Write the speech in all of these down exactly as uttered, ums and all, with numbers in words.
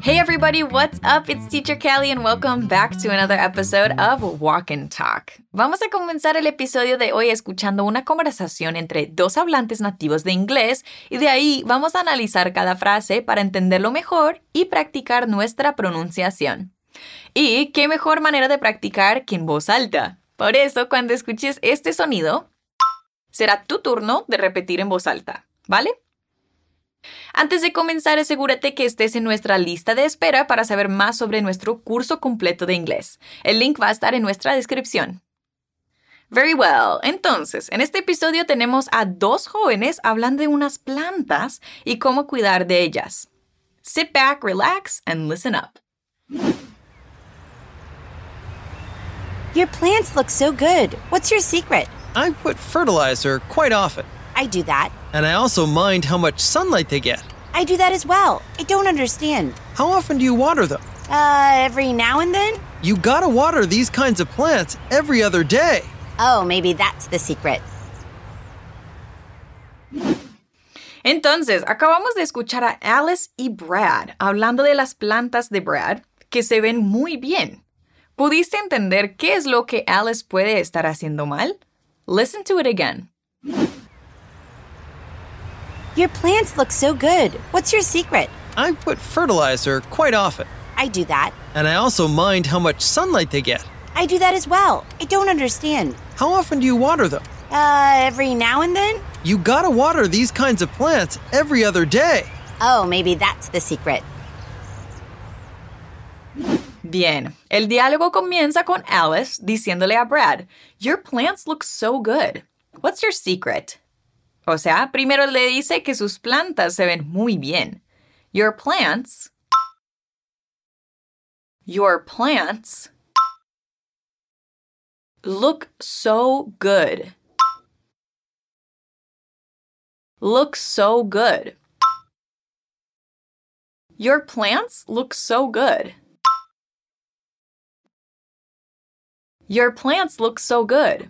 Hey everybody, what's up? It's Teacher Kelly and welcome back to another episode of Walk and Talk. Vamos a comenzar el episodio de hoy escuchando una conversación entre dos hablantes nativos de inglés y de ahí vamos a analizar cada frase para entenderlo mejor y practicar nuestra pronunciación. Y qué mejor manera de practicar que en voz alta. Por eso, cuando escuches este sonido, será tu turno de repetir en voz alta, ¿vale? Antes de comenzar, asegúrate que estés en nuestra lista de espera para saber más sobre nuestro curso completo de inglés. El link va a estar en nuestra descripción. Very well. Entonces, en este episodio tenemos a dos jóvenes hablando de unas plantas y cómo cuidar de ellas. Sit back, relax, and listen up. Your plants look so good. What's your secret? I put fertilizer quite often. I do that. And I also mind how much sunlight they get. I do that as well. I don't understand. How often do you water them? Uh, every now and then? You gotta water these kinds of plants every other day. Oh, maybe that's the secret. Entonces, acabamos de escuchar a Alice y Brad hablando de las plantas de Brad que se ven muy bien. ¿Pudiste entender qué es lo que Alice puede estar haciendo mal? Listen to it again. Your plants look so good. What's your secret? I put fertilizer quite often. I do that. And I also mind how much sunlight they get. I do that as well. I don't understand. How often do you water them? Uh, every now and then? You gotta water these kinds of plants every other day. Oh, maybe that's the secret. Bien, el diálogo comienza con Alice diciéndole a Brad, Your plants look so good. What's your secret? O sea, primero le dice que sus plantas se ven muy bien. Your plants. Your plants look so good. Look so good. Your plants look so good. Your plants look so good.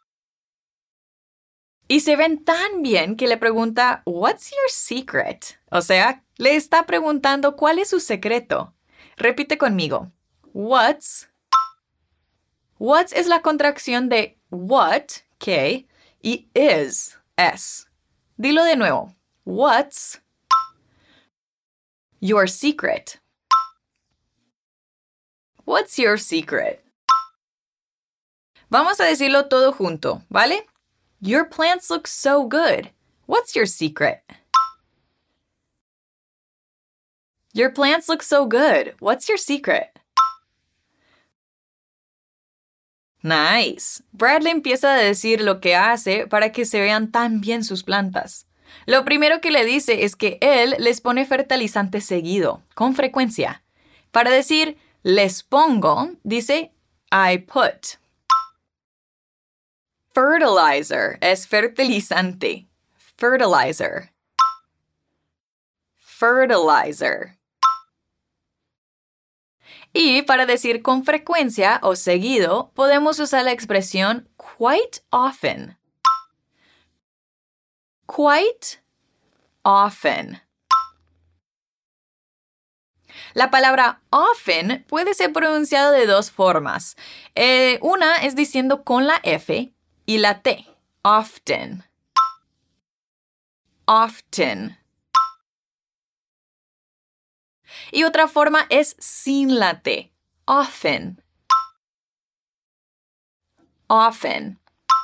Y se ven tan bien que le pregunta, What's your secret? O sea, le está preguntando cuál es su secreto. Repite conmigo. What's. What's es la contracción de what, ¿qué? Y is, es. Dilo de nuevo. What's your secret? What's your secret? Vamos a decirlo todo junto, ¿vale? Your plants look so good. What's your secret? Your plants look so good. What's your secret? Nice. Brad le empieza a decir lo que hace para que se vean tan bien sus plantas. Lo primero que le dice es que él les pone fertilizante seguido, con frecuencia. Para decir les pongo, dice I put. Fertilizer es fertilizante. Fertilizer. Fertilizer. Y para decir con frecuencia o seguido, podemos usar la expresión quite often. Quite often. La palabra often puede ser pronunciada de dos formas. Eh, una es diciendo con la F y la T. Often. Often. Y otra forma es sin la T. Often. Often.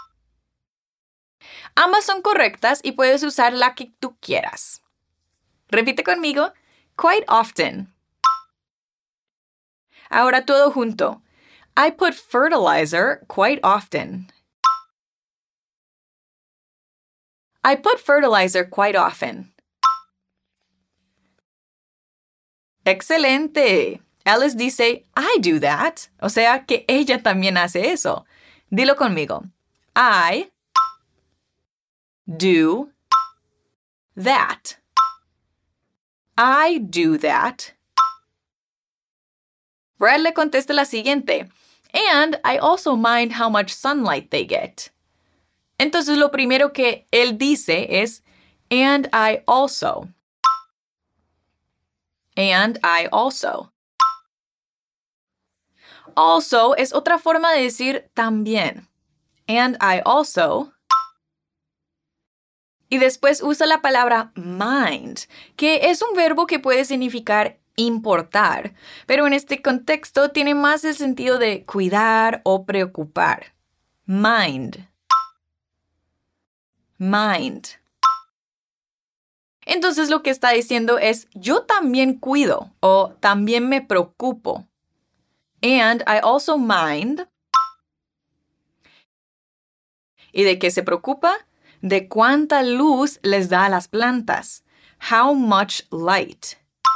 Ambas son correctas y puedes usar la que tú quieras. Repite conmigo. Quite often. Ahora todo junto. I put fertilizer quite often. I put fertilizer quite often. ¡Excelente! Alice dice, I do that. O sea que ella también hace eso. Dilo conmigo. I do that. I do that. Brad le contesta la siguiente. And I also mind how much sunlight they get. Entonces lo primero que él dice es, and I also. And I also. Also es otra forma de decir también. And I also. Y después usa la palabra mind, que es un verbo que puede significar importar, pero en este contexto tiene más el sentido de cuidar o preocupar. Mind. Mind. Entonces lo que está diciendo es yo también cuido o también me preocupo. And I also mind. ¿Y de qué se preocupa? De cuánta luz les da a las plantas. How much light.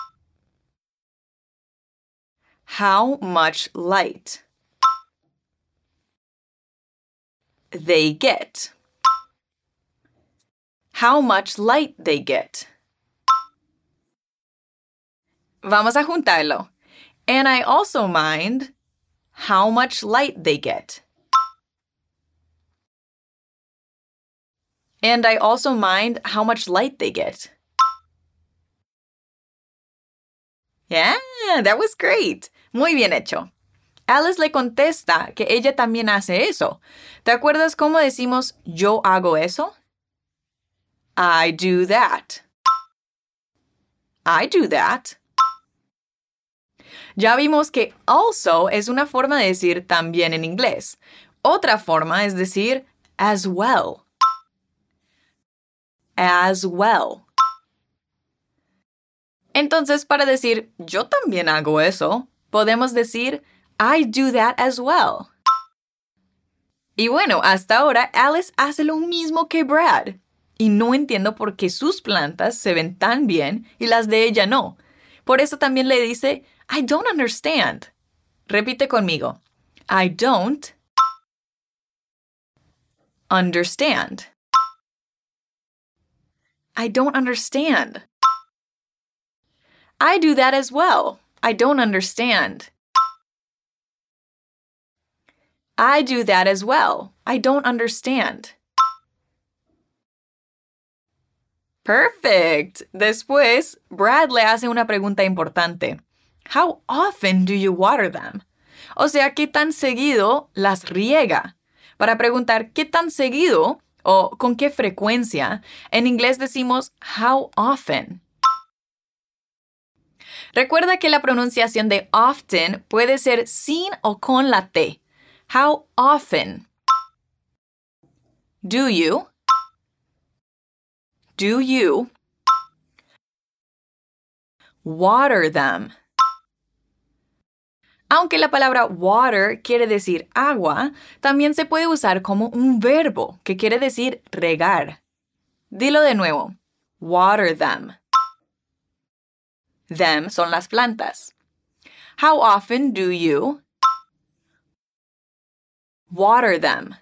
How much light they get. How much light they get. Vamos a juntarlo. And I also mind how much light they get. And I also mind how much light they get. Yeah, that was great. Muy bien hecho. Alice le contesta que ella también hace eso. ¿Te acuerdas cómo decimos yo hago eso? I do that. I do that. Ya vimos que also es una forma de decir también en inglés. Otra forma es decir as well. As well. Entonces, para decir yo también hago eso, podemos decir I do that as well. Y bueno, hasta ahora Alice hace lo mismo que Brad. Y no entiendo por qué sus plantas se ven tan bien y las de ella no. Por eso también le dice I don't understand. Repite conmigo. I don't understand. I don't understand. I do that as well. I don't understand. I do that as well. I don't understand. Perfect. Después, Brad le hace una pregunta importante. How often do you water them? O sea, ¿qué tan seguido las riega? Para preguntar ¿qué tan seguido? O ¿con qué frecuencia? En inglés decimos how often. Recuerda que la pronunciación de often puede ser sin o con la T. How often do you, do you water them? Aunque la palabra water quiere decir agua, también se puede usar como un verbo que quiere decir regar. Dilo de nuevo. Water them. Them son las plantas. How often do you water them?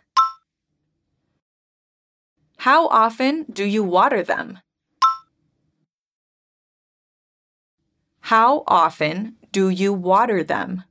How often do you water them? How often do you water them?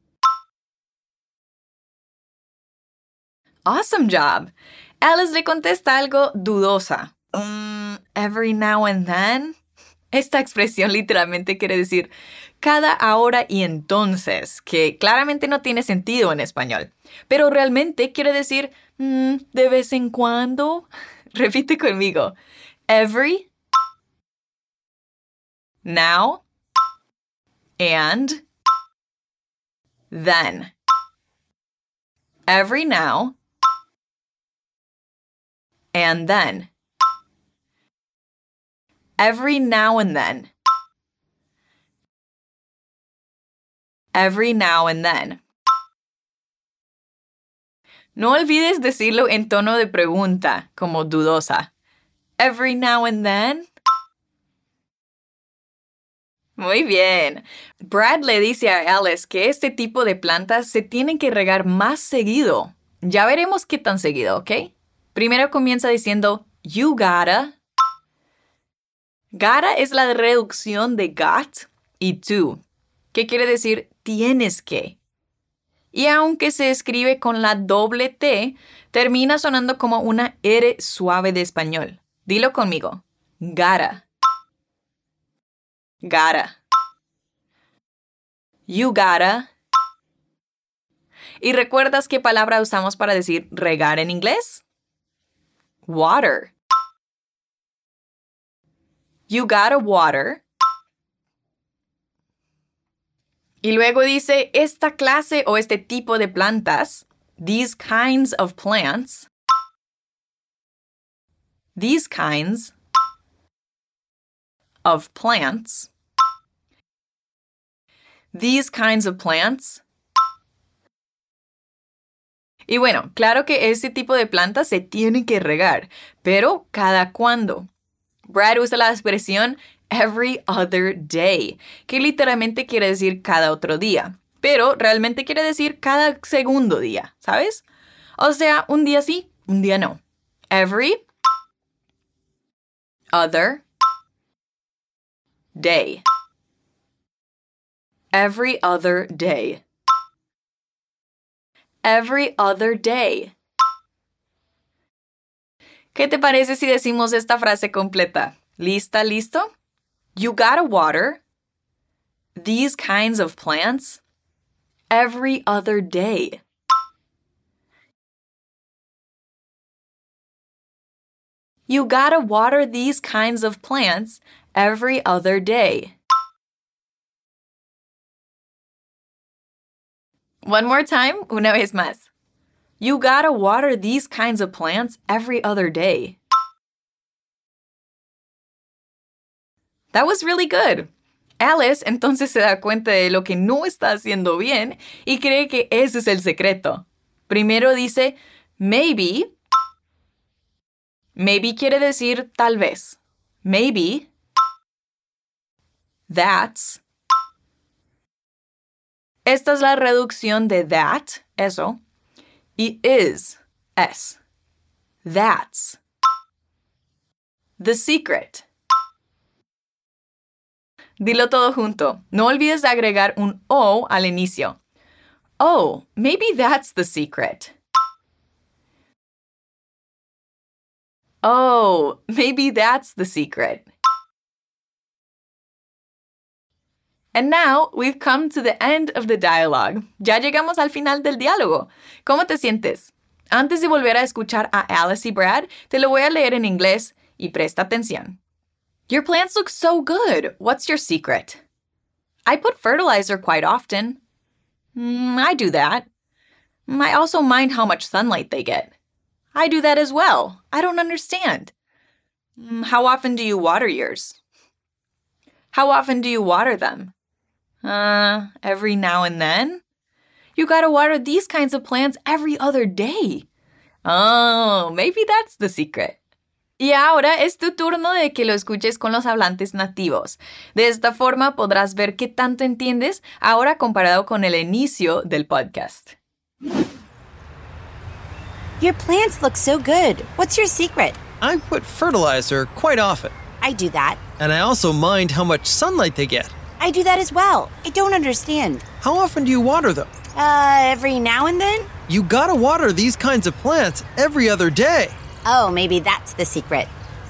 Awesome job! Alice le contesta algo dudosa. Um, every now and then. Esta expresión literalmente quiere decir cada ahora y entonces, que claramente no tiene sentido en español. Pero realmente quiere decir mm, de vez en cuando. Repite conmigo. Every, now, and then. Every now, and then. Every now and then. Every now and then. No olvides decirlo en tono de pregunta, como dudosa. Every now and then. Muy bien. Brad le dice a Alice que este tipo de plantas se tienen que regar más seguido. Ya veremos qué tan seguido, ¿ok? Primero comienza diciendo, you gotta. Gotta es la reducción de got y to, que quiere decir tienes que. Y aunque se escribe con la doble T, termina sonando como una R suave de español. Dilo conmigo. Gotta. Gotta. You gotta. ¿Y recuerdas qué palabra usamos para decir regar en inglés? Water. You gotta water. Y luego dice esta clase o este tipo de plantas. These kinds of plants. These kinds of plants. These kinds of plants. Y bueno, claro que este tipo de plantas se tienen que regar, pero ¿cada cuándo? Brad usa la expresión every other day, que literalmente quiere decir cada otro día, pero realmente quiere decir cada segundo día, ¿sabes? O sea, un día sí, un día no. Every other day. Every other day. Every other day. ¿Qué te parece si decimos esta frase completa? ¿Lista, listo? You gotta water these kinds of plants every other day. You gotta water these kinds of plants every other day. One more time, una vez más. You gotta water these kinds of plants every other day. That was really good. Alice entonces se da cuenta de lo que no está haciendo bien y cree que ese es el secreto. Primero dice, maybe. Maybe quiere decir tal vez. Maybe. That's. Esta es la reducción de that, eso, y is, es. That's. The secret. Dilo todo junto. No olvides de agregar un O al inicio. Oh, maybe that's the secret. Oh, maybe that's the secret. And now we've come to the end of the dialogue. Ya llegamos al final del diálogo. ¿Cómo te sientes? Antes de volver a escuchar a Alice y Brad, te lo voy a leer en inglés y presta atención. Your plants look so good. What's your secret? I put fertilizer quite often. Mm, I do that. I also mind how much sunlight they get. I do that as well. I don't understand. Mm, how often do you water yours? How often do you water them? Uh, every now and then? You gotta water these kinds of plants every other day. Oh, maybe that's the secret. Y ahora es tu turno de que lo escuches con los hablantes nativos. De esta forma podrás ver qué tanto entiendes ahora comparado con el inicio del podcast. Your plants look so good. What's your secret? I put fertilizer quite often. I do that. And I also mind how much sunlight they get. I do that as well. I don't understand. How often do you water them? Uh, every now and then? You gotta water these kinds of plants every other day. Oh, maybe that's the secret.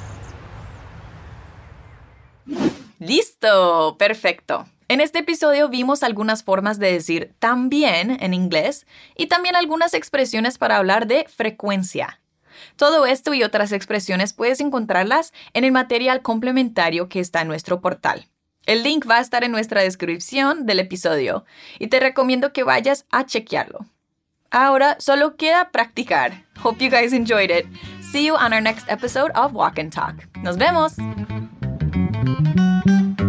¡Listo! Perfecto. En este episodio vimos algunas formas de decir también en inglés y también algunas expresiones para hablar de frecuencia. Todo esto y otras expresiones puedes encontrarlas en el material complementario que está en nuestro portal. El link va a estar en nuestra descripción del episodio y te recomiendo que vayas a chequearlo. Ahora solo queda practicar. Hope you guys enjoyed it. See you on our next episode of Walk and Talk. ¡Nos vemos!